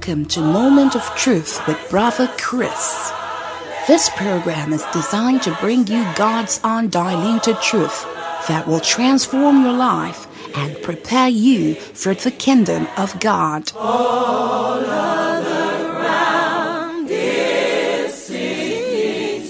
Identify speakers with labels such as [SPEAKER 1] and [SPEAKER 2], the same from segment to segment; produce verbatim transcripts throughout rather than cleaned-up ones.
[SPEAKER 1] Welcome to Moment of Truth with Brother Chris. This program is designed to bring you God's undiluted truth that will transform your life and prepare you for the kingdom of God.
[SPEAKER 2] All other ground is sinking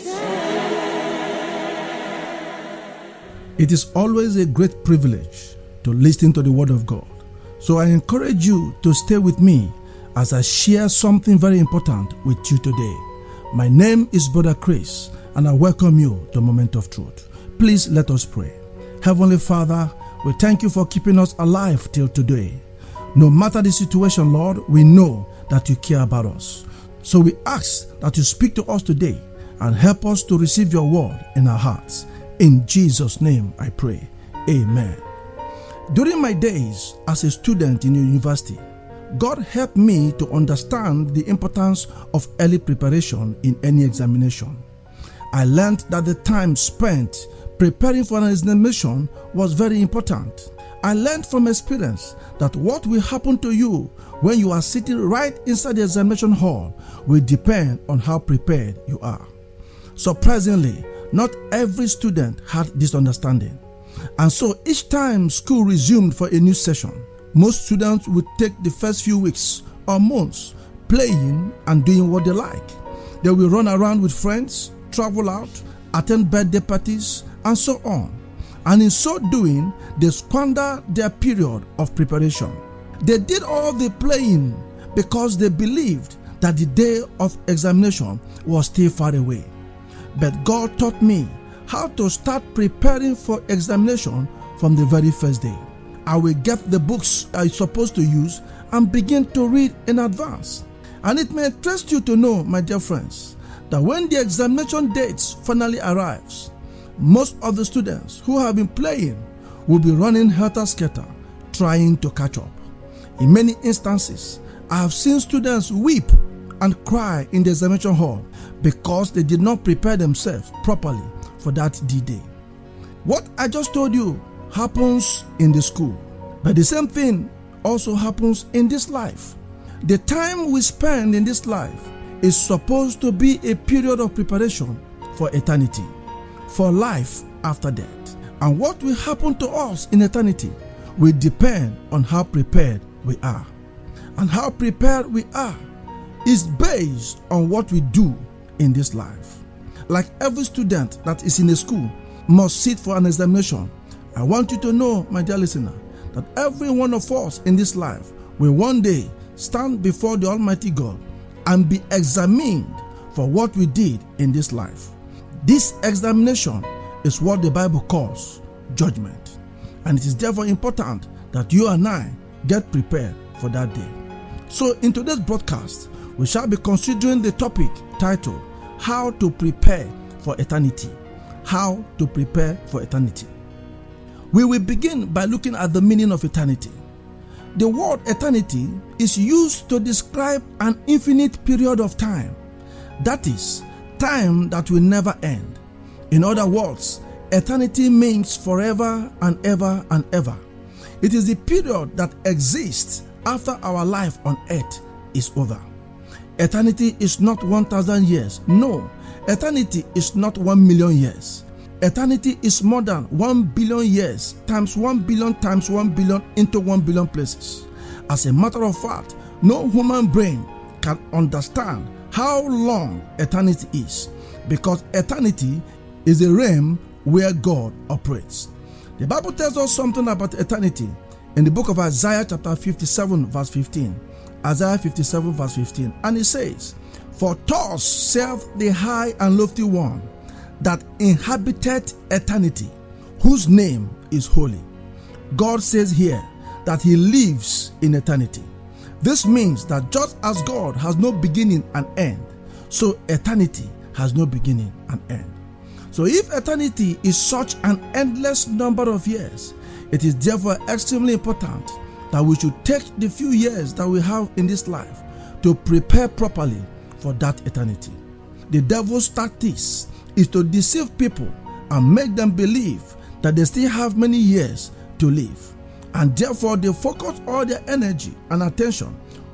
[SPEAKER 2] sand.
[SPEAKER 3] It is always a great privilege to listen to the Word of God. So I encourage you to stay with me as I share something very important with you today. My name is Brother Chris, and I welcome you to Moment of Truth. Please let us pray. Heavenly Father, we thank you for keeping us alive till today. No matter the situation, Lord, we know that you care about us. So we ask that you speak to us today and help us to receive your word in our hearts. In Jesus' name I pray. Amen. During my days as a student in university, God helped me to understand the importance of early preparation in any examination. I learned that the time spent preparing for an examination was very important. I learned from experience that what will happen to you when you are sitting right inside the examination hall will depend on how prepared you are. Surprisingly, not every student had this understanding. And so each time school resumed for a new session, most students would take the first few weeks or months playing and doing what they like. They will run around with friends, travel out, attend birthday parties, and so on. And in so doing, they squander their period of preparation. They did all the playing because they believed that the day of examination was still far away. But God taught me how to start preparing for examination from the very first day. I will get the books I'm supposed to use and begin to read in advance. And it may interest you to know, my dear friends, that when the examination dates finally arrives, most of the students who have been playing will be running helter-skelter, trying to catch up. In many instances, I have seen students weep and cry in the examination hall because they did not prepare themselves properly for that D-Day. What I just told you happens in the school, but the same thing also happens in this life. The time we spend in this life is supposed to be a period of preparation for eternity, for life after death. And what will happen to us in eternity will depend on how prepared we are. And how prepared we are is based on what we do in this life. Like every student that is in a school must sit for an examination, I want you to know, my dear listener, that every one of us in this life will one day stand before the Almighty God and be examined for what we did in this life. This examination is what the Bible calls judgment. And it is therefore important that you and I get prepared for that day. So in today's broadcast, we shall be considering the topic titled, How to Prepare for Eternity. How to prepare for eternity. We will begin by looking at the meaning of eternity. The word eternity is used to describe an infinite period of time. That is, time that will never end. In other words, eternity means forever and ever and ever. It is the period that exists after our life on earth is over. Eternity is not one thousand years. No, eternity is not one million years. Eternity is more than one billion years times one billion times one billion into one billion places. As a matter of fact, no human brain can understand how long eternity is, because eternity is a realm where God operates. The Bible tells us something about eternity in the book of Isaiah chapter fifty-seven verse fifteen. Isaiah fifty-seven verse fifteen, and it says, For thus saith the high and lofty one that inhabited eternity, whose name is holy. God says here that he lives in eternity. This means that just as God has no beginning and end, so eternity has no beginning and end. So if eternity is such an endless number of years, it is therefore extremely important that we should take the few years that we have in this life to prepare properly for that eternity. The devil's tactics is to deceive people and make them believe that they still have many years to live, and therefore they focus all their energy and attention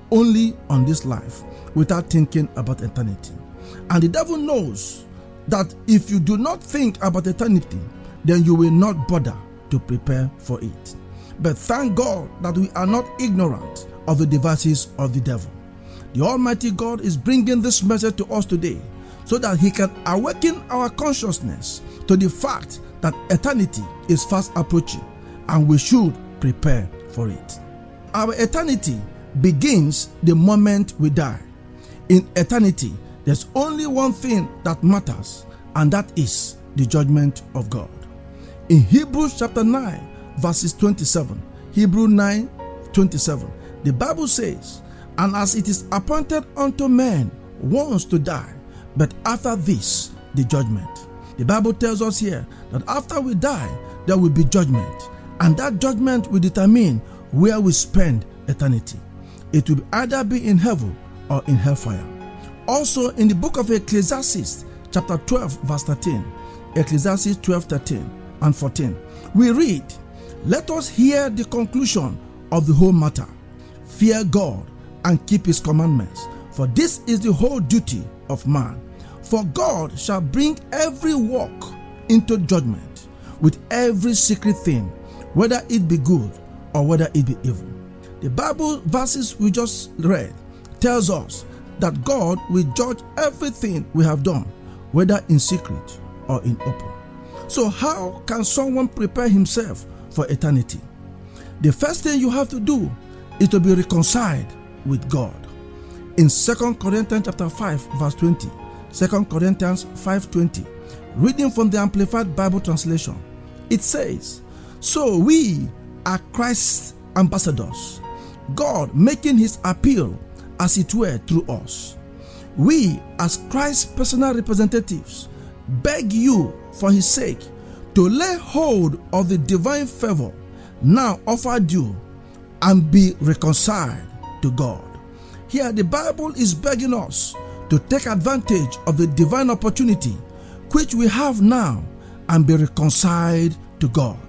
[SPEAKER 3] only on this life without thinking about eternity. And the devil knows that if you do not think about eternity, then you will not bother to prepare for it. But thank God that we are not ignorant of the devices of the devil. The Almighty God is bringing this message to us today so that He can awaken our consciousness to the fact that eternity is fast approaching and we should prepare for it. Our eternity begins the moment we die. In eternity, there's only one thing that matters, and that is the judgment of God. In Hebrews chapter nine, verses twenty-seven, Hebrews nine, twenty-seven, the Bible says, "And as it is appointed unto men once to die, but after this, the judgment." The Bible tells us here that after we die, there will be judgment, and that judgment will determine where we spend eternity. It will either be in heaven or in hellfire. Also, in the book of Ecclesiastes, chapter twelve, verse thirteen, Ecclesiastes twelve, thirteen and fourteen, we read, "Let us hear the conclusion of the whole matter. Fear God and keep His commandments, for this is the whole duty of man. For God shall bring every work into judgment with every secret thing, whether it be good or whether it be evil." The Bible verses we just read tells us that God will judge everything we have done, whether in secret or in open. So how can someone prepare himself for eternity? The first thing you have to do is to be reconciled with God. In Second Corinthians chapter five, verse twenty, Second Corinthians five twenty, reading from the Amplified Bible Translation, it says, "So we are Christ's ambassadors, God making His appeal as it were through us. We, as Christ's personal representatives, beg you for His sake to lay hold of the divine favor now offered you and be reconciled to God." Here the Bible is begging us to take advantage of the divine opportunity which we have now and be reconciled to God.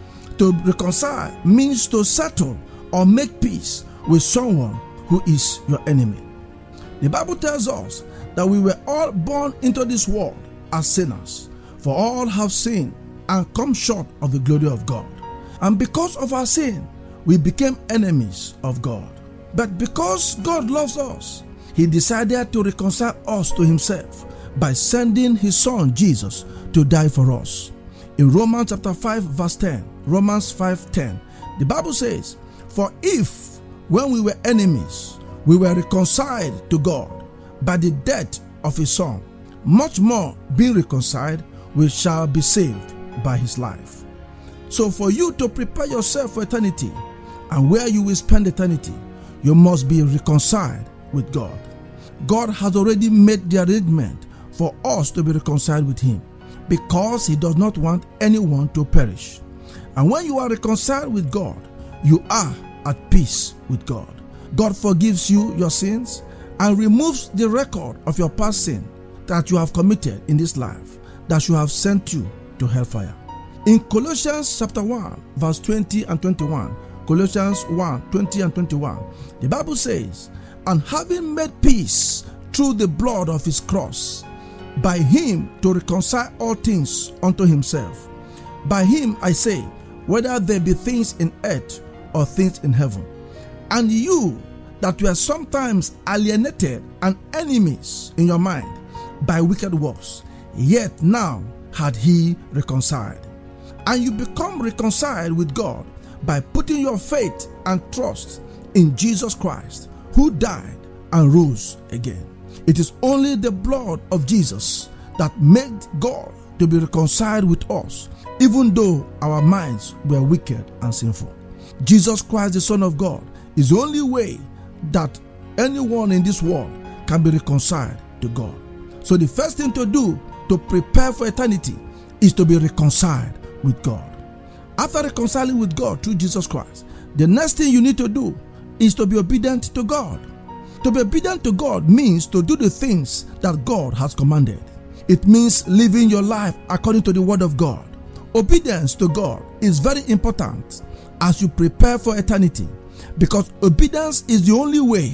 [SPEAKER 3] To reconcile means to settle or make peace with someone who is your enemy. The Bible tells us that we were all born into this world as sinners, for all have sinned and come short of the glory of God. And because of our sin, we became enemies of God. But because God loves us, He decided to reconcile us to Himself by sending His Son Jesus to die for us. In Romans chapter five, verse ten, Romans five ten, the Bible says, "For if, when we were enemies, we were reconciled to God by the death of His Son, much more being reconciled, we shall be saved by His life." So for you to prepare yourself for eternity and where you will spend eternity, you must be reconciled with God. God has already made the arrangement for us to be reconciled with Him because He does not want anyone to perish. And when you are reconciled with God, you are at peace with God. God forgives you your sins and removes the record of your past sin that you have committed in this life that should have sent you to hellfire. In Colossians chapter one, verse twenty and twenty-one, Colossians one, twenty and twenty-one, the Bible says, "And having made peace through the blood of His cross, by Him to reconcile all things unto Himself. By Him, I say, whether there be things in earth or things in heaven. And you that were sometimes alienated and enemies in your mind by wicked works, yet now had He reconciled. And you become reconciled with God by putting your faith and trust in Jesus Christ, who died and rose again." It is only the blood of Jesus that made God to be reconciled with us, even though our minds were wicked and sinful. Jesus Christ, the Son of God, is the only way that anyone in this world can be reconciled to God. So the first thing to do to prepare for eternity is to be reconciled with God. After reconciling with God through Jesus Christ, the next thing you need to do is to be obedient to God. To be obedient to God means to do the things that God has commanded. It means living your life according to the Word of God. Obedience to God is very important as you prepare for eternity, because obedience is the only way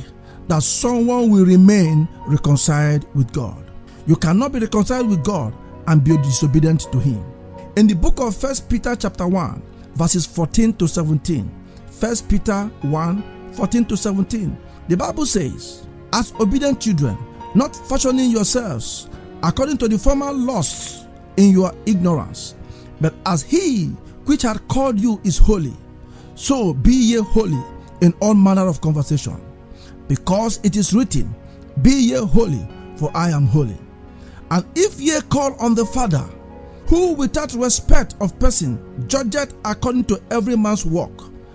[SPEAKER 3] that someone will remain reconciled with God. You cannot be reconciled with God and be disobedient to Him. In the book of First Peter chapter one, verses fourteen to seventeen, First Peter one, fourteen to seventeen, the Bible says, as obedient children, not fashioning yourselves according to the former lusts in your ignorance, but as He which hath called you is holy, so be ye holy in all manner of conversation. Because it is written, be ye holy, for I am holy. And if ye call on the Father, who without respect of person judgeth according to every man's work,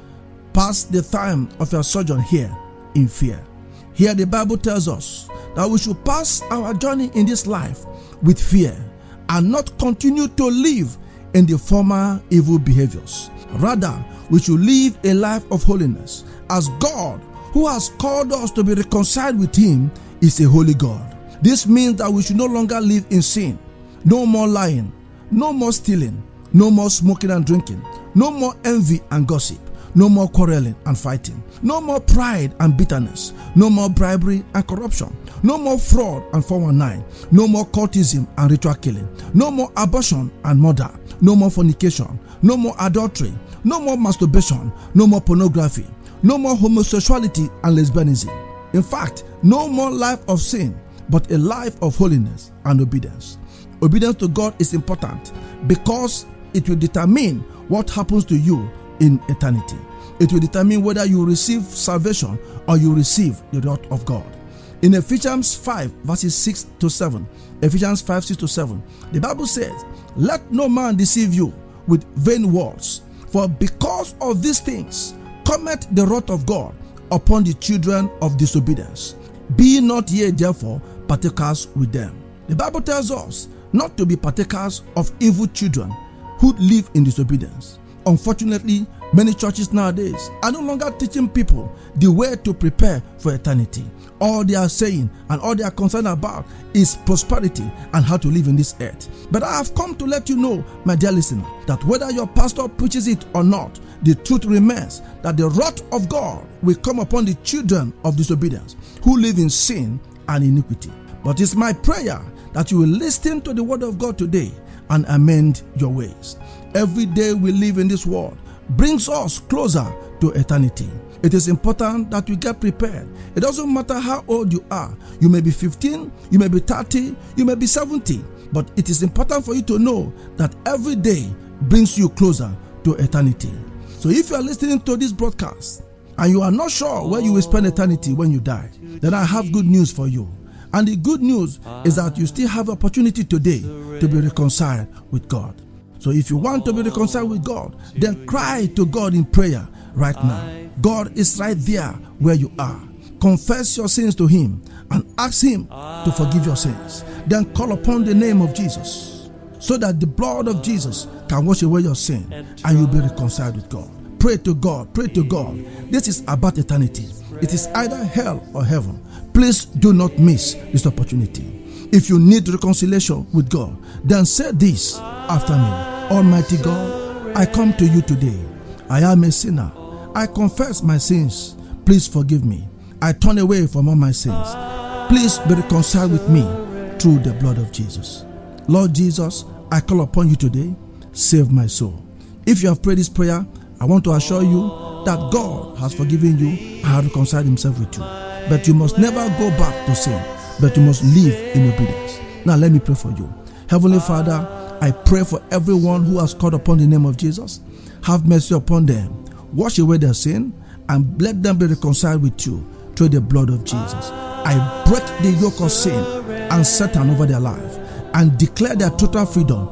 [SPEAKER 3] pass the time of your sojourn here in fear. Here the Bible tells us that we should pass our journey in this life with fear and not continue to live in the former evil behaviors. Rather, we should live a life of holiness, as God, who has called us to be reconciled with Him, is a holy God. This means that we should no longer live in sin. No more lying, no more stealing, no more smoking and drinking, no more envy and gossip, no more quarreling and fighting, no more pride and bitterness, no more bribery and corruption, no more fraud and four one nine, no more cultism and ritual killing, no more abortion and murder, no more fornication, no more adultery, no more masturbation, no more pornography, no more homosexuality and lesbianism. In fact, no more life of sin, but a life of holiness and obedience. Obedience to God is important because it will determine what happens to you in eternity. It will determine whether you receive salvation or you receive the wrath of God. In Ephesians five, verses six to seven, Ephesians five, six to seven, the Bible says, let no man deceive you with vain words, for because of these things cometh the wrath of God upon the children of disobedience. Be not ye therefore partakers with them. The Bible tells us not to be partakers of evil children who live in disobedience. Unfortunately, many churches nowadays are no longer teaching people the way to prepare for eternity. All they are saying and all they are concerned about is prosperity and how to live in this earth. But I have come to let you know, my dear listener, that whether your pastor preaches it or not, the truth remains that the wrath of God will come upon the children of disobedience who live in sin and iniquity. But it's my prayer that you will listen to the word of God today and amend your ways. Every day we live in this world brings us closer to eternity. It is important that we get prepared. It doesn't matter how old you are. You may be fifteen, you may be thirty, you may be seventy. But it is important for you to know that every day brings you closer to eternity. So if you are listening to this broadcast and you are not sure where you will spend eternity when you die, then I have good news for you. And the good news is that you still have opportunity today to be reconciled with God. So if you want to be reconciled with God, then cry to God in prayer right now. God is right there where you are. Confess your sins to Him and ask Him to forgive your sins. Then call upon the name of Jesus so that the blood of Jesus can wash away your sin and you'll be reconciled with God. Pray to God, pray to God. This is about eternity. It is either hell or heaven. Please do not miss this opportunity. If you need reconciliation with God, then say this after me. Almighty God, I come to you today. I am a sinner. I confess my sins. Please forgive me. I turn away from all my sins. Please be reconciled with me through the blood of Jesus. Lord Jesus, I call upon you today. Save my soul. If you have prayed this prayer, I want to assure you that God has forgiven you and has reconciled Himself with you. But you must never go back to sin, but you must live in obedience. Now let me pray for you. Heavenly Father, I pray for everyone who has called upon the name of Jesus. Have mercy upon them. Wash away their sin and let them be reconciled with you through the blood of Jesus. I break the yoke of sin and Satan over their life and declare their total freedom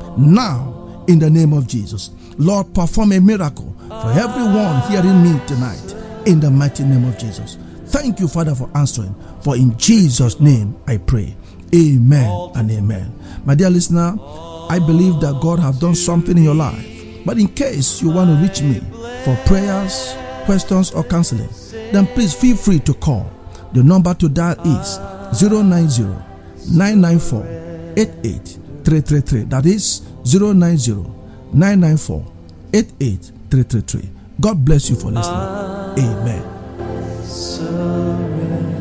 [SPEAKER 3] now in the name of Jesus. Lord, perform a miracle for everyone hearing me tonight in the mighty name of Jesus. Thank you, Father, for answering. For in Jesus' name I pray. Amen and amen. My dear listener, I believe that God has done something in your life. But in case you want to reach me for prayers, questions, or counseling, then please feel free to call. The number to dial is zero nine zero, nine nine four, eight eight three three three. That is zero nine zero, nine nine four, eight eight three three three. God bless you for listening. Amen. Surrender.